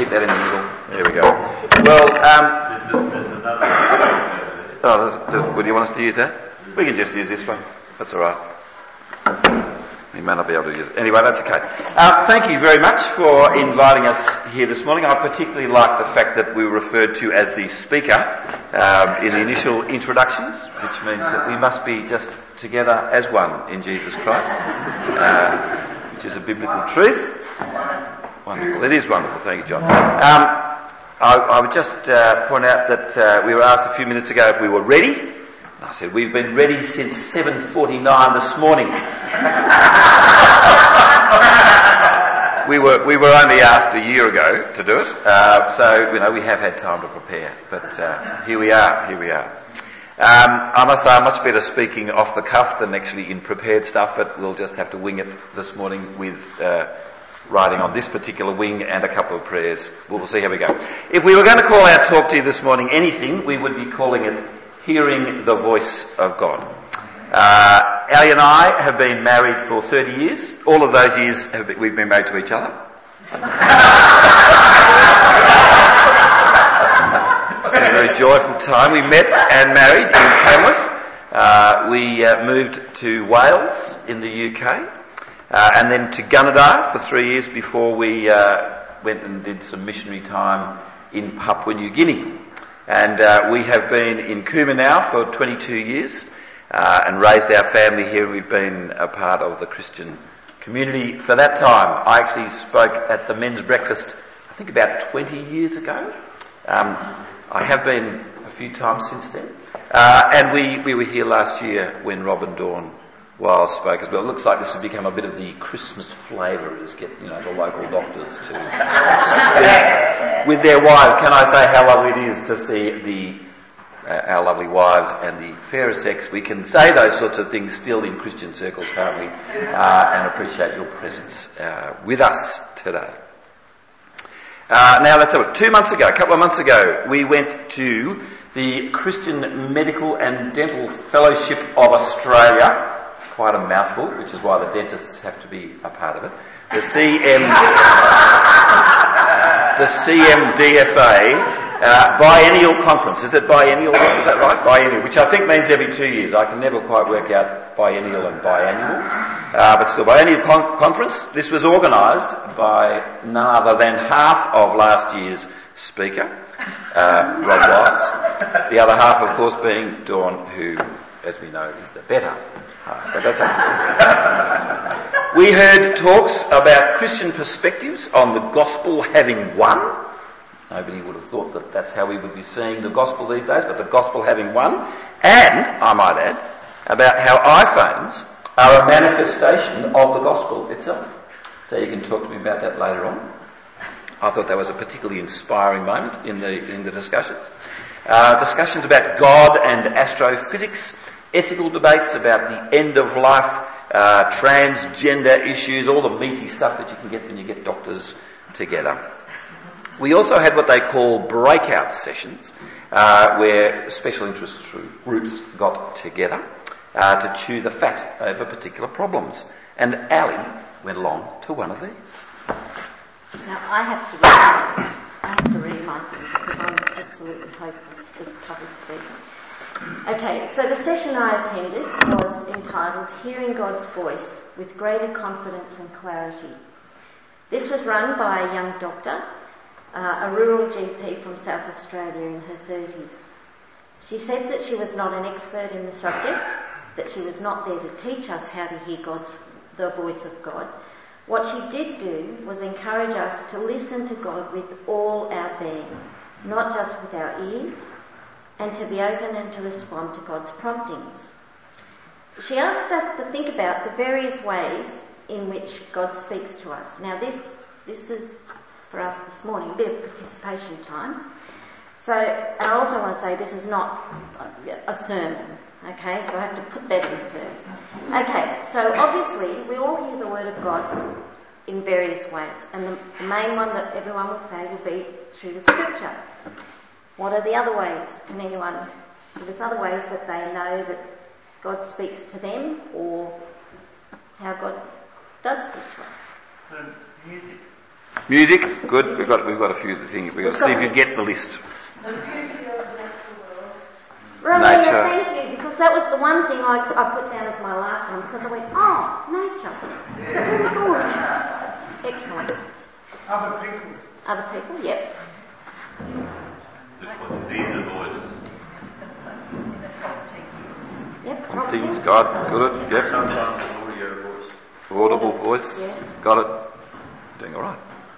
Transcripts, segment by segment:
keep that in the middle. There we go. Well, would you want us to use that? We can just use this one. That's all right. We may not be able to use it. Anyway, that's okay. Thank you very much for inviting us here this morning. I particularly like the fact that we were referred to as the speaker in the initial introductions, which means that we must be just together as one in Jesus Christ, which is a biblical truth. Wonderful. It is wonderful. Thank you, John. I would just point out that we were asked a few minutes ago if we were ready. I said, we've been ready since 7:49 this morning. We were only asked a year ago to do it, so we have had time to prepare. But here we are. I must say I'm much better speaking off the cuff than actually in prepared stuff, but we'll just have to wing it this morning with riding on this particular wing and a couple of prayers. We'll see how we go. If we were going to call our talk to you this morning anything, we would be calling it Hearing the Voice of God. Ali and I have been married for 30 years. All of those years we've been married to each other. A very joyful time. We met and married in Tamworth. We moved to Wales in the UK, and then to Gunnedah for 3 years before we went and did some missionary time in Papua New Guinea. And we have been in Cooma now for 22 years and raised our family here. We've been a part of the Christian community for that time. I actually spoke at the men's breakfast, I think about 20 years ago. I have been a few times since then. And we were here last year when Rob and Dawn Wiles spoke as well. It looks like this has become a bit of the Christmas flavour, is get the local doctors to speak with their wives. Can I say how lovely it is to see our lovely wives and the fairer sex? We can say those sorts of things still in Christian circles, can't we? And appreciate your presence with us today. Now let's have a look. A couple of months ago, we went to the Christian Medical and Dental Fellowship of Australia. Quite a mouthful, which is why the dentists have to be a part of it. The CMDFA biennial conference. Is it biennial? Is that right? Biennial, which I think means every 2 years. I can never quite work out biennial and biannual. But still, biennial conference. This was organised by none other than half of last year's speaker, Rob Wiles. The other half, of course, being Dawn, who, as we know, is the better half. But that's okay. We heard talks about Christian perspectives on the gospel having won. Nobody would have thought that that's how we would be seeing the gospel these days, but the gospel having won. And, I might add, about how iPhones are a manifestation of the gospel itself. So you can talk to me about that later on. I thought that was a particularly inspiring moment in the discussions. Discussions about God and astrophysics, ethical debates about the end of life, transgender issues, all the meaty stuff that you can get when you get doctors together. We also had what they call breakout sessions, where special interest groups got together to chew the fat over particular problems. And Ali went along to one of these. Now, I have to read my thing because I'm absolutely hopeless as a public speaker. Okay, so the session I attended was entitled Hearing God's Voice with Greater Confidence and Clarity. This was run by a young doctor, a rural GP from South Australia in her 30s. She said that she was not an expert in the subject, that she was not there to teach us how to hear the voice of God. What she did do was encourage us to listen to God with all our being, not just with our ears, and to be open and to respond to God's promptings. She asked us to think about the various ways in which God speaks to us. Now this is, for us this morning, a bit of participation time. So, and I also want to say this is not a sermon, okay? So I have to put that in first. Okay, so obviously we all hear the word of God in various ways, and the main one that everyone will say will be through the scripture. What are the other ways? Can anyone give us other ways that they know that God speaks to them, or how God does speak to us? Music. Music, good. We've got a few things. We've got to see if you get the list. Romina, Nature. thank you, because that was the one thing I put down as my last one, because I went, nature. So very good. Excellent. Other people, yep. Yep, Promptings, God, good, yep. Audible voice, yes. got it. Doing all right.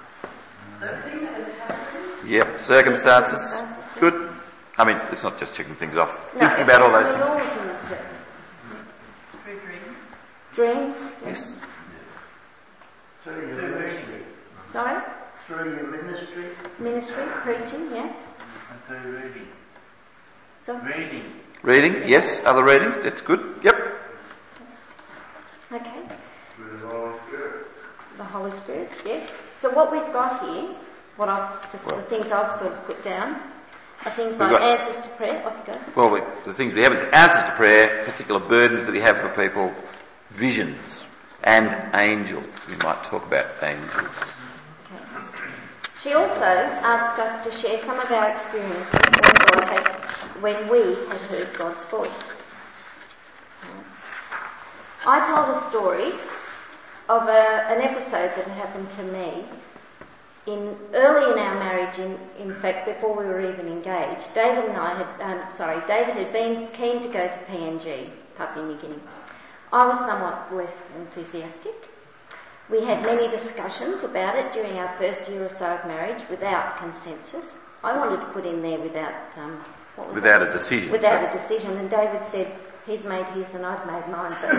Yep, circumstances, good. I mean, it's not just checking things off. Thinking about all those things. Dreams? Yes. Through your ministry. Sorry? Through your ministry. Ministry, preaching, yeah. And through reading. So, Reading, yes. Other readings, that's good. Yep. okay. Through the Holy Spirit. The Holy Spirit, yes. So what we've got here, the things I've sort of put down, are things like answers to prayer. Off you go. Well, the things we have, answers to prayer, particular burdens that we have for people, visions, and angels. We might talk about angels. Okay. She also asked us to share some of our experiences when we had heard God's voice. I told a story of an episode that happened to me early in our marriage, in fact before we were even engaged. David had been keen to go to PNG, Papua New Guinea. I was somewhat less enthusiastic. We had many discussions about it during our first year or so of marriage without consensus. I wanted to put in there without a decision. Without a decision, and David said he's made his and I've made mine, but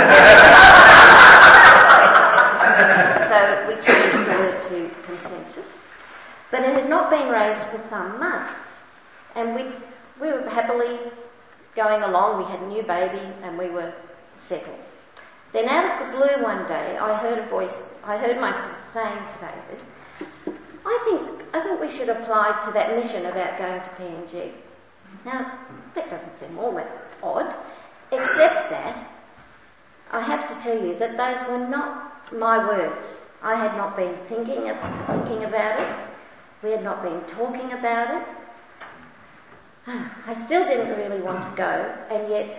so we changed the word to consensus. But it had not been raised for some months, and we were happily going along. We had a new baby and we were settled. Then out of the blue one day, I heard myself saying to David, I think we should apply to that mission about going to PNG. Now, that doesn't seem all that odd, except that I have to tell you that those were not my words. I had not been thinking about it. We had not been talking about it. I still didn't really want to go, and yet,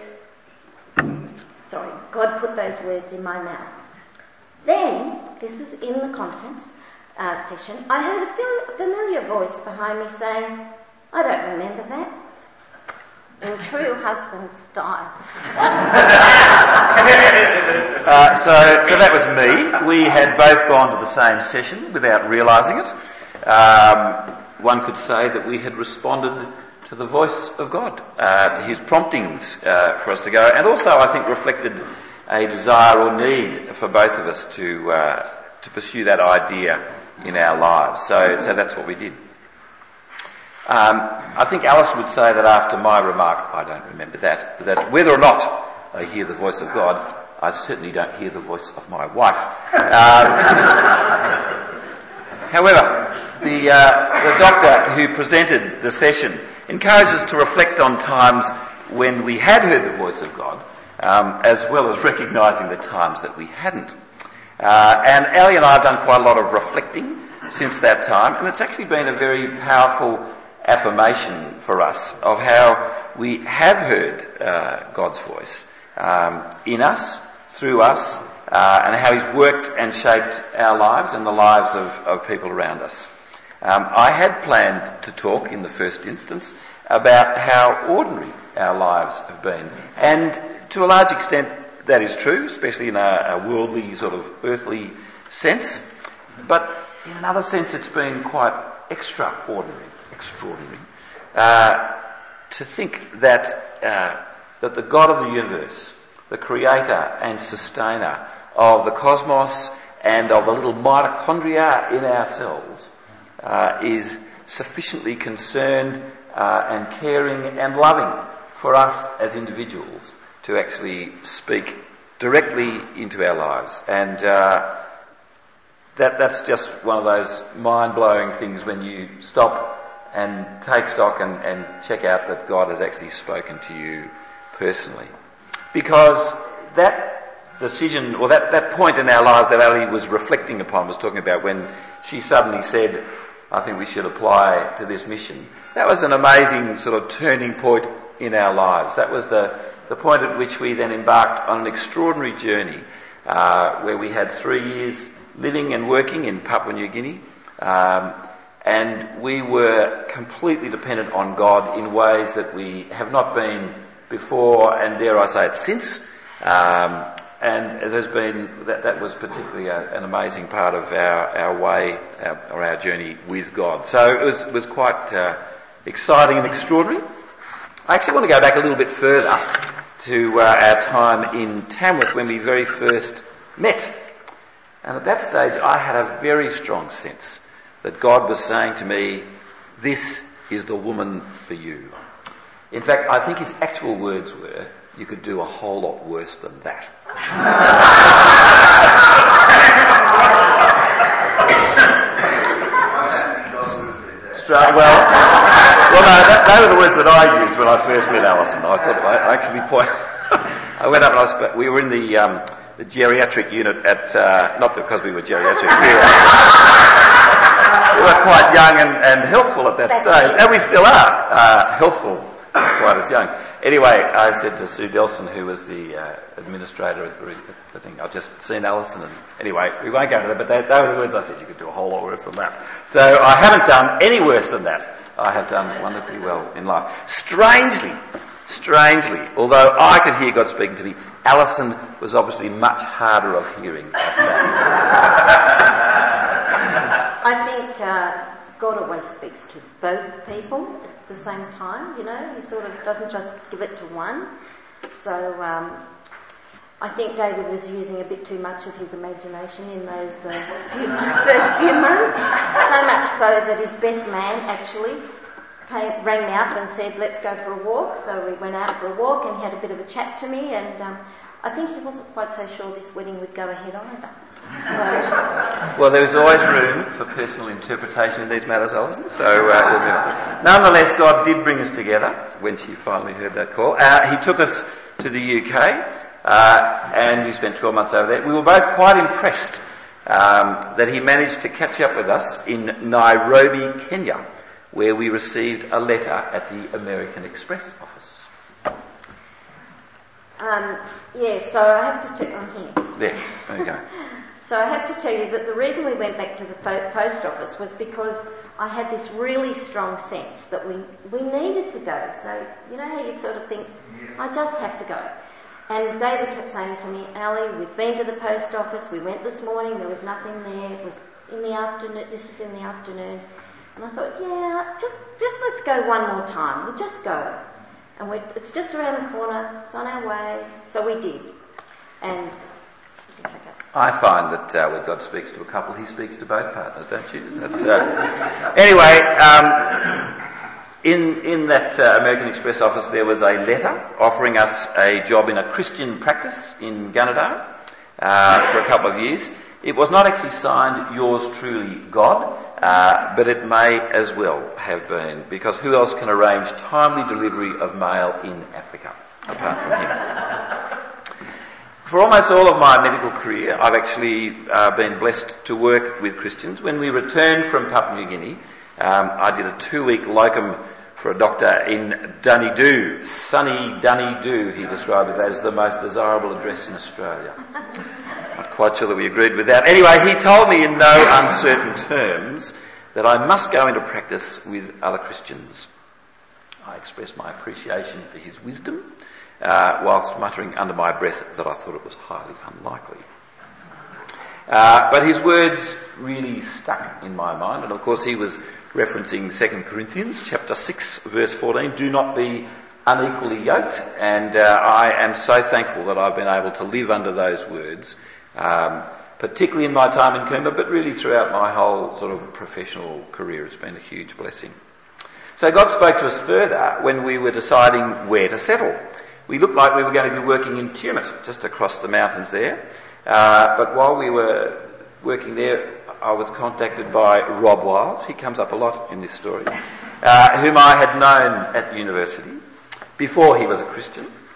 God put those words in my mouth. Then, this is in the conference session, I heard a familiar voice behind me saying, I don't remember that. In true husband style. So that was me. We had both gone to the same session without realising it. One could say that we had responded to the voice of God, to his promptings for us to go, and also I think reflected a desire or need for both of us to pursue that idea in our lives. So that's what we did. I think Alice would say that after my remark, I don't remember that whether or not I hear the voice of God, I certainly don't hear the voice of my wife. However, the doctor who presented the session encouraged us to reflect on times when we had heard the voice of God, as well as recognising the times that we hadn't. And Ali and I have done quite a lot of reflecting since that time, and it's actually been a very powerful affirmation for us of how we have heard God's voice in us, through us, and how he's worked and shaped our lives and the lives of people around us. I had planned to talk in the first instance about how ordinary our lives have been, and to a large extent that is true, especially in a worldly sort of earthly sense, but in another sense it's been quite extraordinary to think that the God of the universe, the creator and sustainer of the cosmos and of the little mitochondria in our cells, is sufficiently concerned and caring and loving for us as individuals to actually speak directly into our lives. And that's just one of those mind-blowing things when you stop and take stock and check out that God has actually spoken to you personally. Because that decision, or that point in our lives that Ali was reflecting upon, was talking about when she suddenly said, I think we should apply to this mission. That was an amazing sort of turning point in our lives. That was the point at which we then embarked on an extraordinary journey, where we had 3 years living and working in Papua New Guinea, and we were completely dependent on God in ways that we have not been before, and dare I say it, since. And it has been, that was particularly an amazing part of our way, or our journey with God. So it was quite exciting and extraordinary. I actually want to go back a little bit further to our time in Tamworth when we very first met. And at that stage I had a very strong sense that God was saying to me, this is the woman for you. In fact, I think his actual words were, you could do a whole lot worse than that. Well, no, they were the words that I used when I first met Alison. I thought I actually I went up and we were in the geriatric unit at, not because we were geriatrics, we were quite young and healthful at that stage, and we still are healthful, quite as young. Anyway, I said to Sue Delson, who was the administrator at the thing, I've just seen Alison, and anyway, we won't go into that, but they were the words I said, you could do a whole lot worse than that. So I haven't done any worse than that. I have done wonderfully well in life. Strangely, although I could hear God speaking to me, Alison was obviously much harder of hearing at that. I think God always speaks to both people at the same time, you know. He sort of doesn't just give it to one. So I think David was using a bit too much of his imagination in those first few months. So much so that his best man actually rang me up and said, let's go for a walk. So we went out for a walk and he had a bit of a chat to me, and I think he wasn't quite so sure this wedding would go ahead either. So, well, there's always room for personal interpretation in these matters, Alison. So, nonetheless, God did bring us together when she finally heard that call. He took us to the UK, and we spent 12 months over there. We were both quite impressed that he managed to catch up with us in Nairobi, Kenya, where we received a letter at the American Express office. So I have to tell you, there you go. So I have to tell you that the reason we went back to the post office was because I had this really strong sense that we needed to go. So, you know how you sort of think, I just have to go. And David kept saying to me, Ali, we've been to the post office, we went this morning, there was nothing there, it was in the afternoon, this is in the afternoon. And I thought, just let's go one more time, we'll just go. And it's just around the corner, it's on our way. So we did. And I find that when God speaks to a couple, he speaks to both partners, don't you? Isn't it? Anyway, in that American Express office, there was a letter offering us a job in a Christian practice in Gunnedah for a couple of years. It was not actually signed, yours truly, God, but it may as well have been, because who else can arrange timely delivery of mail in Africa apart from him? For almost all of my medical career, I've actually been blessed to work with Christians. When we returned from Papua New Guinea, I did a 2-week locum for a doctor in Dunedoo. Sunny Dunedoo, he described it as the most desirable address in Australia. Not quite sure that we agreed with that. Anyway, he told me in no uncertain terms that I must go into practice with other Christians. I expressed my appreciation for his wisdom, whilst muttering under my breath that I thought it was highly unlikely. But his words really stuck in my mind, and of course he was referencing 2 Corinthians chapter 6 verse 14, do not be unequally yoked, and I am so thankful that I've been able to live under those words, particularly in my time in Coombe, but really throughout my whole sort of professional career. It's been a huge blessing. So God spoke to us further when we were deciding where to settle. We looked like we were going to be working in Tumut, just across the mountains there. But while we were working there, I was contacted by Rob Wiles. He comes up a lot in this story, whom I had known at university before he was a Christian.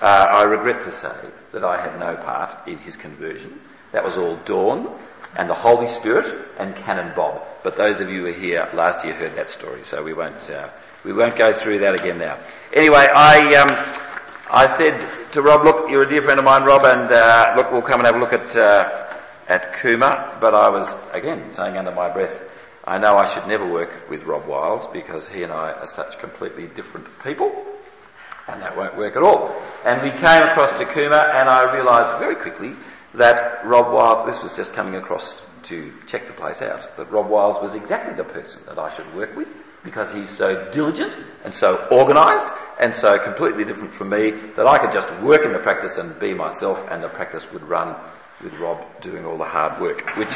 I regret to say that I had no part in his conversion. That was all Dawn and the Holy Spirit and Canon Bob. But those of you who were here last year heard that story, so we won't go through that again now. Anyway, I said to Rob, look, you're a dear friend of mine, Rob, and look, we'll come and have a look at Cooma. But I was, again, saying under my breath, I know I should never work with Rob Wiles because he and I are such completely different people, and that won't work at all. And we came across to Cooma, and I realised very quickly that Rob Wiles, this was just coming across to check the place out, that Rob Wiles was exactly the person that I should work with because he's so diligent and so organised and so completely different from me that I could just work in the practice and be myself, and the practice would run with Rob doing all the hard work, which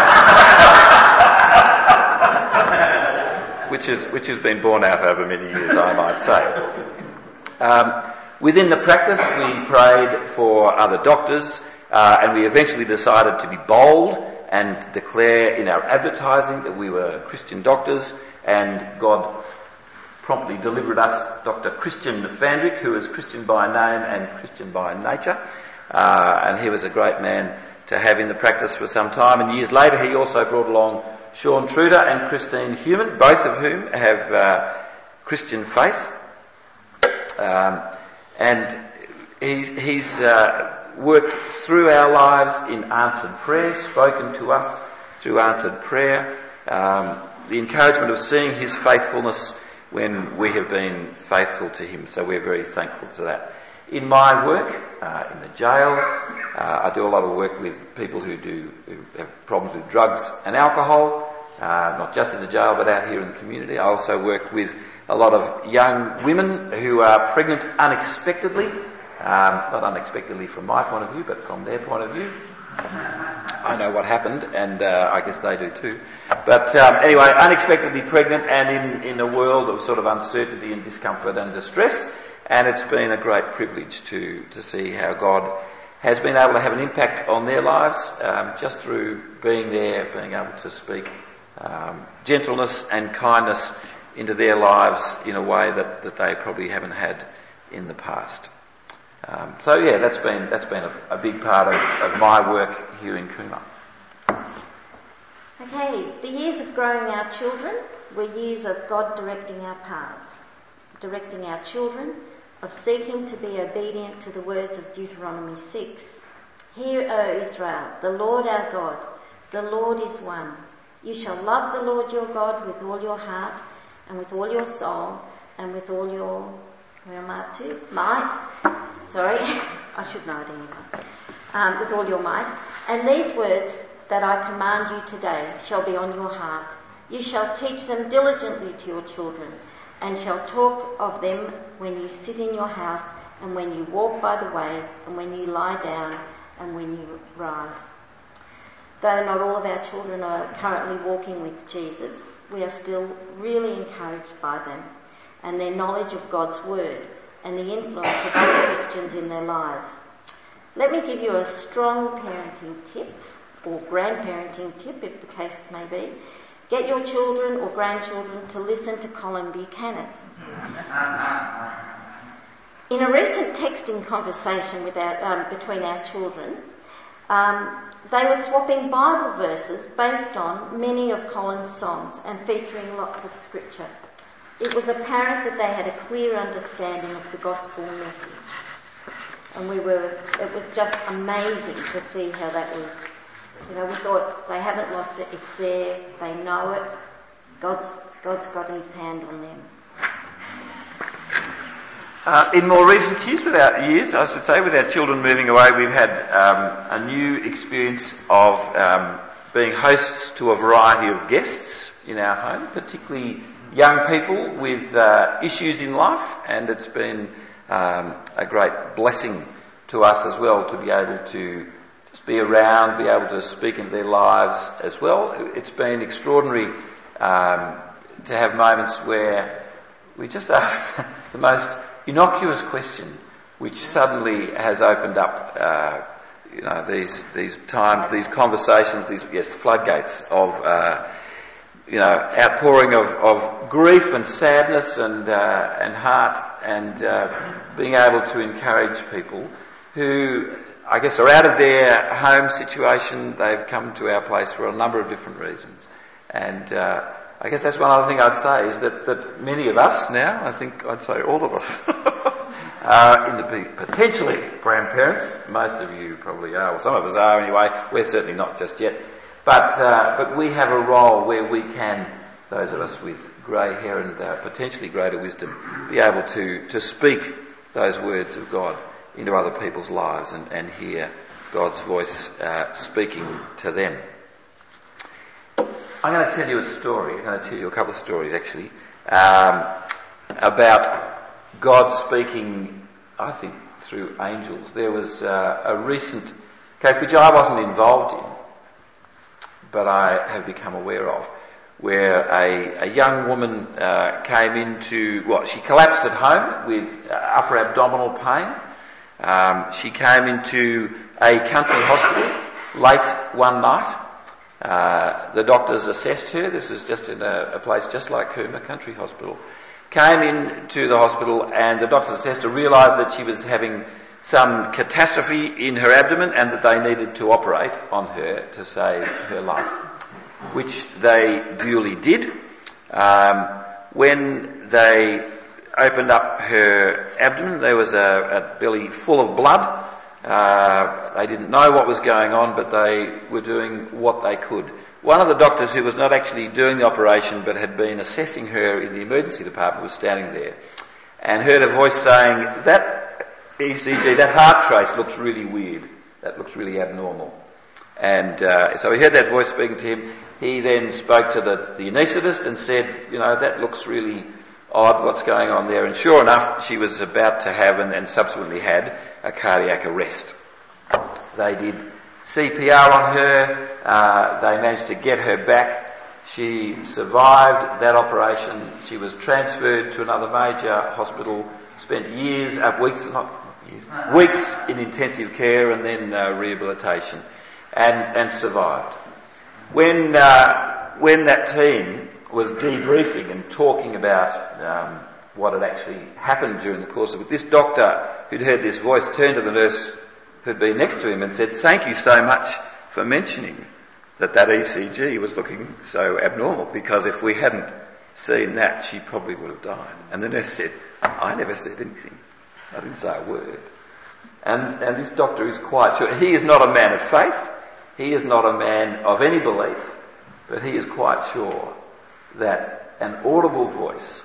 has been borne out over many years, I might say. Within the practice, we prayed for other doctors, and we eventually decided to be bold and declare in our advertising that we were Christian doctors, and God promptly delivered us Dr. Christian Fandrick, who is Christian by name and Christian by nature, and he was a great man to have in the practice for some time. And years later he also brought along Sean Truder and Christine Human, both of whom have Christian faith, and he's worked through our lives in answered prayer, spoken to us through answered prayer, the encouragement of seeing his faithfulness when we have been faithful to him. So we're very thankful to that. In my work, in the jail, I do a lot of work with people who have problems with drugs and alcohol, not just in the jail but out here in the community. I also work with a lot of young women who are pregnant unexpectedly, not unexpectedly from my point of view, but from their point of view. I know what happened, and I guess they do too. But anyway, unexpectedly pregnant and in a world of sort of uncertainty and discomfort and distress. And it's been a great privilege to see how God has been able to have an impact on their lives just through being there, being able to speak gentleness and kindness into their lives in a way that they probably haven't had in the past. So yeah, that's been a big part of my work here in Cooma. Okay, the years of growing our children were years of God directing our paths, directing our children, of seeking to be obedient to the words of Deuteronomy 6. Hear, O Israel, the Lord our God, the Lord is one. You shall love the Lord your God with all your heart and with all your soul and with all your, where am I up to? Might. Sorry, I should know it anyway. With all your might. And these words that I command you today shall be on your heart. You shall teach them diligently to your children, and shall talk of them when you sit in your house, and when you walk by the way, and when you lie down, and when you rise. Though not all of our children are currently walking with Jesus, we are still really encouraged by them and their knowledge of God's word and the influence of other Christians in their lives. Let me give you a strong parenting tip, or grandparenting tip if the case may be. Get your children or grandchildren to listen to Colin Buchanan. In a recent texting conversation between our children, they were swapping Bible verses based on many of Colin's songs and featuring lots of scripture. It was apparent that they had a clear understanding of the gospel message. And it was just amazing to see how that was. We thought, they haven't lost it, it's there, they know it, God's got his hand on them. In more recent years, with our children moving away, we've had a new experience of being hosts to a variety of guests in our home, particularly young people with issues in life, and it's been a great blessing to us as well to be able to just be around, be able to speak into their lives as well. It's been extraordinary to have moments where we just ask the most innocuous question, which suddenly has opened up, these conversations, these floodgates of outpouring of grief and sadness and heart, and being able to encourage people who, I guess, are out of their home situation. They've come to our place for a number of different reasons. And I guess that's one other thing I'd say, is that many of us now, I think I'd say all of us, are potentially grandparents. Most of you probably are, or some of us are anyway. We're certainly not just yet. But we have a role where we can, those of us with grey hair and potentially greater wisdom, be able to speak those words of God into other people's lives and hear God's voice speaking to them. I'm going to tell you a story. I'm going to tell you a couple of stories actually about God speaking, I think, through angels. There was a recent case which I wasn't involved in, but I have become aware of, where a young woman came into, she collapsed at home with upper abdominal pain. She came into a country hospital late one night. The doctors assessed her. This is just in a place just like Coombe, a country hospital. Came into the hospital and the doctors assessed her, realised that she was having some catastrophe in her abdomen and that they needed to operate on her to save her life, which they duly did. When they opened up her abdomen, there was a belly full of blood. They didn't know what was going on, but they were doing what they could. One of the doctors, who was not actually doing the operation but had been assessing her in the emergency department, was standing there and heard a voice saying, "That ECG, that heart trace looks really weird. That looks really abnormal." And so he heard that voice speaking to him. He then spoke to the anaesthetist and said, "That looks really odd, what's going on there?" And sure enough, she was about to have and subsequently had a cardiac arrest. They did CPR on her. They managed to get her back. She survived that operation. She was transferred to another major hospital, spent weeks in intensive care and then rehabilitation, and survived. When that team was debriefing and talking about what had actually happened during the course of it, this doctor who'd heard this voice turned to the nurse who'd been next to him and said, "Thank you so much for mentioning that ECG was looking so abnormal, because if we hadn't seen that, she probably would have died." And the nurse said, "I never said anything. I didn't say a word." And this doctor is quite sure. He is not a man of faith. He is not a man of any belief, but he is quite sure that an audible voice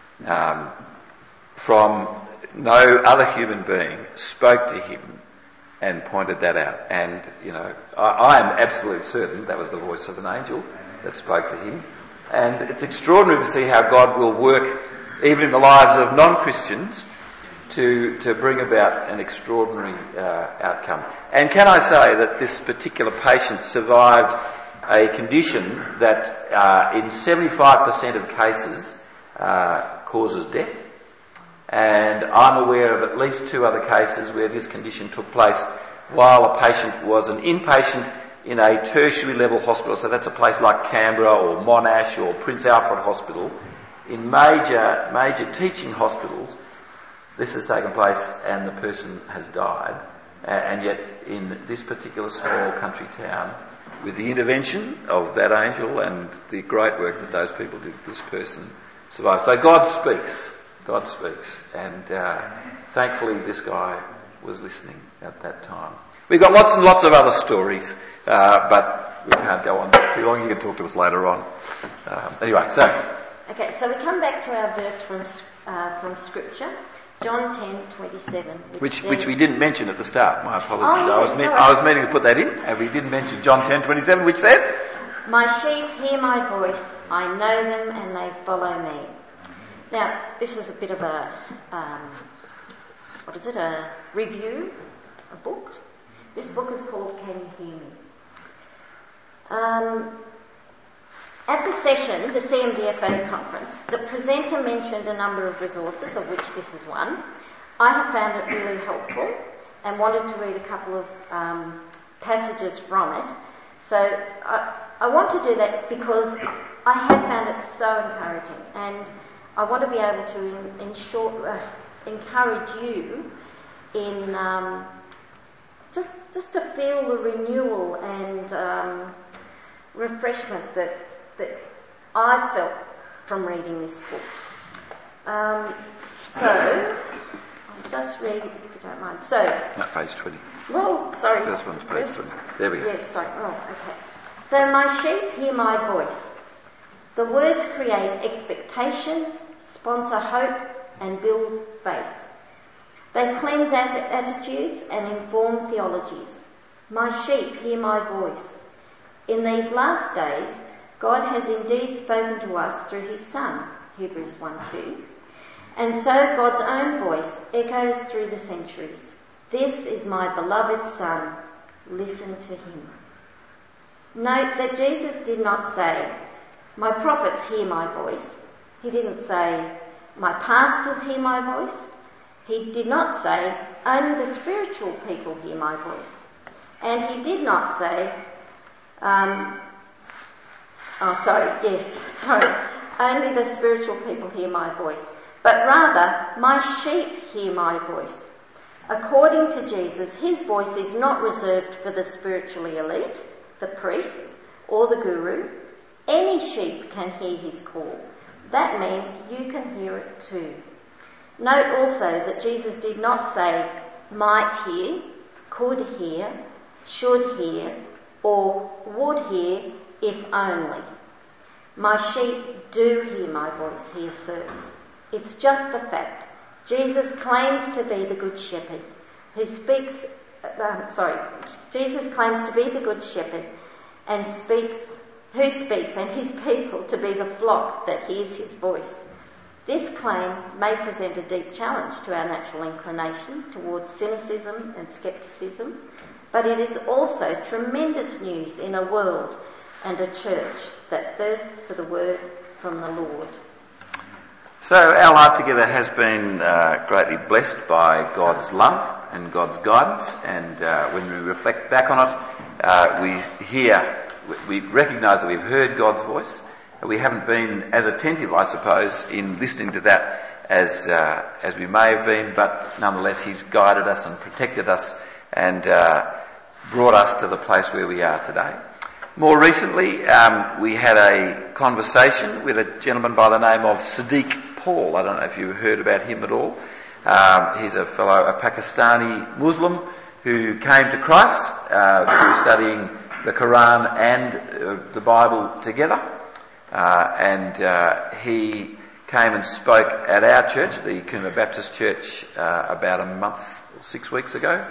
from no other human being spoke to him and pointed that out. And, I am absolutely certain that was the voice of an angel that spoke to him. And it's extraordinary to see how God will work even in the lives of non-Christians to bring about an extraordinary outcome. And can I say that this particular patient survived a condition that in 75% of cases causes death. And I'm aware of at least 2 other cases where this condition took place while a patient was an inpatient in a tertiary level hospital. So that's a place like Canberra or Monash or Prince Alfred Hospital. In major teaching hospitals, this has taken place and the person has died. And yet in this particular small country town, with the intervention of that angel and the great work that those people did, this person survived. So God speaks. God speaks. And thankfully this guy was listening at that time. We've got lots and lots of other stories, but we can't go on too long. You can talk to us later on. Anyway, so... Okay, so we come back to our verse from Scripture, John 10:27, which we didn't mention at the start. My apologies. Oh, yes, I was meaning to put that in, and we didn't mention John 10:27, which says, "My sheep hear my voice. I know them, and they follow me." Now, this is a bit of a review, a book. This book is called Can You Hear Me? At the session, the CMDFA conference, the presenter mentioned a number of resources, of which this is one. I have found it really helpful and wanted to read a couple of passages from it So I want to do that because I have found it so encouraging, and I want to be able to encourage you in just to feel the renewal and refreshment that I felt from reading this book. So I'll just read it if you don't mind. So, no, page 20. Well, sorry. First one's page 20. There we go. Yes, sorry. Oh, okay. So my sheep hear my voice. The words create expectation, sponsor hope, and build faith. They cleanse attitudes and inform theologies. My sheep hear my voice. In these last days, God has indeed spoken to us through his Son, Hebrews 1:2. And so God's own voice echoes through the centuries. This is my beloved Son. Listen to him. Note that Jesus did not say, my prophets hear my voice. He didn't say, my pastors hear my voice. He did not say, only the spiritual people hear my voice. And he did not say, only the spiritual people hear my voice. But rather, my sheep hear my voice. According to Jesus, his voice is not reserved for the spiritually elite, the priests, or the guru. Any sheep can hear his call. That means you can hear it too. Note also that Jesus did not say, might hear, could hear, should hear, or would hear if only. My sheep do hear my voice, he asserts. It's just a fact. Jesus claims to be the good shepherd Jesus claims to be the good shepherd and who speaks and his people to be the flock that hears his voice. This claim may present a deep challenge to our natural inclination towards cynicism and scepticism, but it is also tremendous news in a world and a church that thirsts for the word from the Lord. So our life together has been greatly blessed by God's love and God's guidance, and when we reflect back on it, we recognise that we've heard God's voice. We haven't been as attentive, I suppose, in listening to that as we may have been, but nonetheless he's guided us and protected us and brought us to the place where we are today. More recently, we had a conversation with a gentleman by the name of Sadiq Paul. I don't know if you've heard about him at all. He's a Pakistani Muslim who came to Christ through studying the Quran and the Bible together. And he came and spoke at our church, the Cooma Baptist Church, about a month or 6 weeks ago.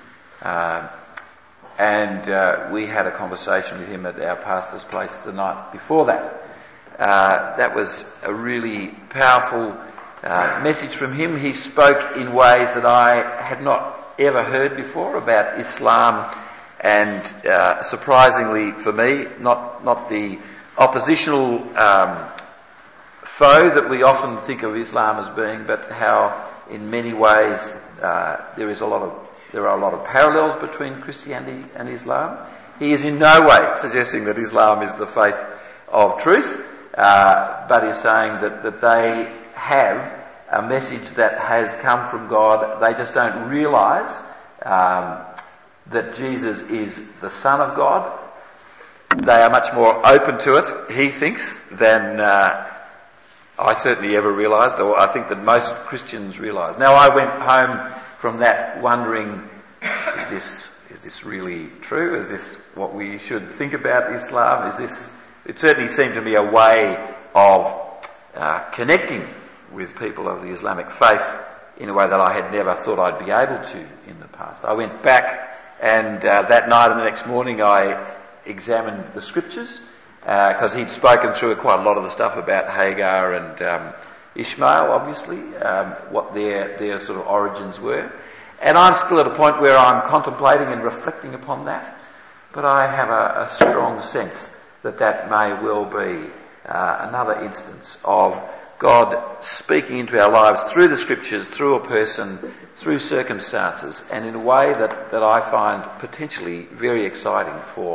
And we had a conversation with him at our pastor's place the night before that. That was a really powerful message from him. He spoke in ways that I had not ever heard before about Islam, and surprisingly for me, not the oppositional foe that we often think of Islam as being, but how in many ways there are a lot of parallels between Christianity and Islam. He is in no way suggesting that Islam is the faith of truth, but is saying that they have a message that has come from God. They just don't realise that Jesus is the Son of God. They are much more open to it, he thinks, than I certainly ever realised, or I think that most Christians realise. Now, I went home from that wondering, is this really true? Is this what we should think about Islam? It certainly seemed to me a way of connecting with people of the Islamic faith in a way that I had never thought I'd be able to in the past. I went back, and that night and the next morning I examined the scriptures, because he'd spoken through quite a lot of the stuff about Hagar and Ishmael, obviously, what their sort of origins were. And I'm still at a point where I'm contemplating and reflecting upon that, but I have a strong sense that may well be another instance of God speaking into our lives through the scriptures, through a person, through circumstances, and in a way that I find potentially very exciting for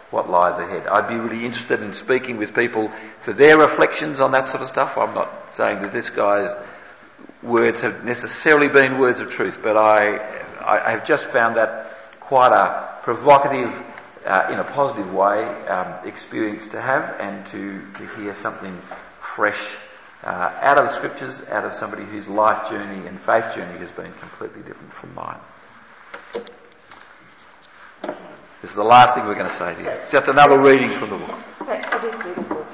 what lies ahead. I'd be really interested in speaking with people for their reflections on that sort of stuff. I'm not saying that this guy's words have necessarily been words of truth, but I have just found that quite a provocative, in a positive way, experience to have, and to hear something fresh out of the scriptures, out of somebody whose life journey and faith journey has been completely different from mine. This is the last thing we're going to say to you. It's just another reading from the book. It is really good.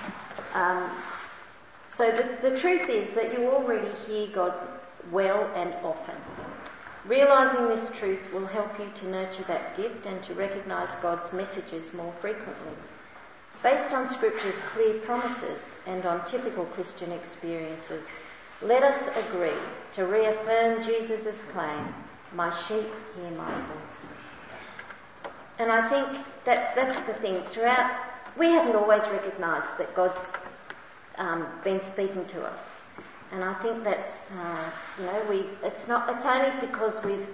So the truth is that you already hear God well and often. Realising this truth will help you to nurture that gift and to recognise God's messages more frequently. Based on Scripture's clear promises and on typical Christian experiences, let us agree to reaffirm Jesus' claim, "My sheep hear my voice." And I think that's the thing. Throughout, we haven't always recognised that God's been speaking to us. And I think that's, it's only because we've,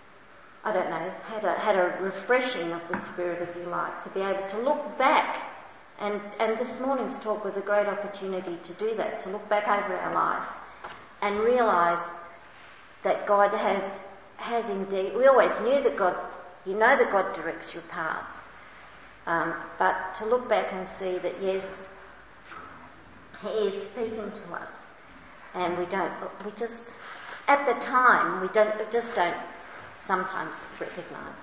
had a refreshing of the Spirit, if you like, to be able to look back. And this morning's talk was a great opportunity to do that, to look back over our life and realise that God has indeed, we always knew that God, that God directs your paths. But to look back and see that, yes, He is speaking to us. And at the time, we just don't sometimes recognise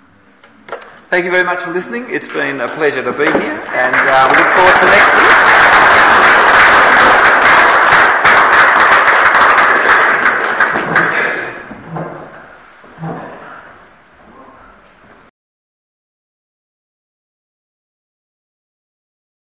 it. Thank you very much for listening. It's been a pleasure to be here, and we look forward to next year.